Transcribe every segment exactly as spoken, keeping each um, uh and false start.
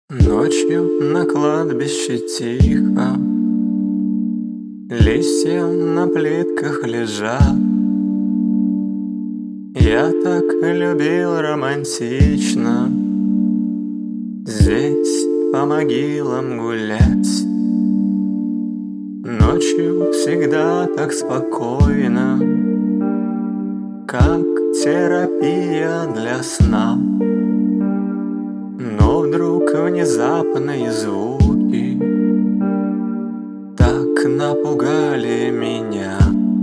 Ночью на кладбище тихо, листья на плитках лежат. Я так любил романтично здесь по могилам гулять. Ночью всегда так спокойно, как терапия для сна. Но вдруг внезапные звуки так напугали меня.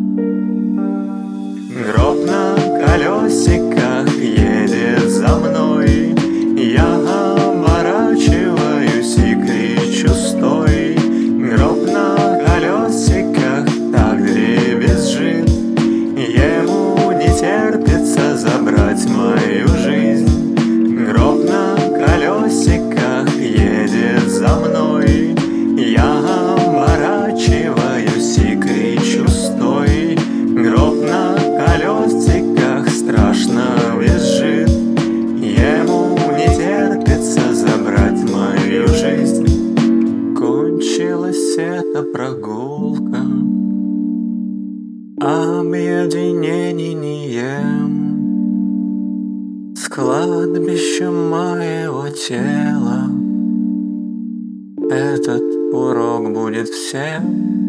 Гроб на колесиках едет за мной, я оборачиваюсь и кричу: стой! Гроб на колесиках так дребезжит, ему не терпится забрать мою жизнь. Гроб на колесиках едет за мной, я оборачиваюсь и кричу: стой! Гроб на колесиках страшно визжит, ему не терпится забрать мою жизнь. Кончилась эта прогулка объединением с кладбищем моего тела. Этот урок будет всем.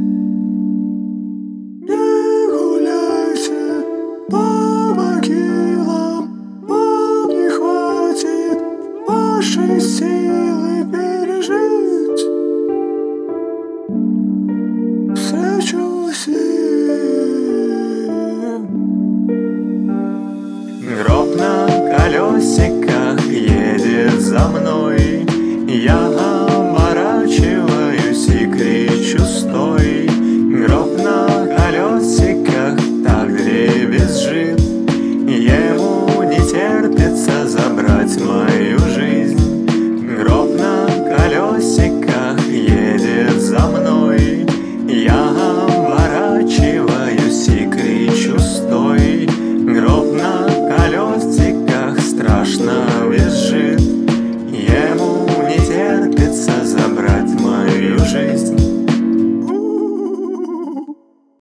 Не гуляйте по могилам, вам не хватит вашей силы пережить встречу с ним. Гроб на колесиках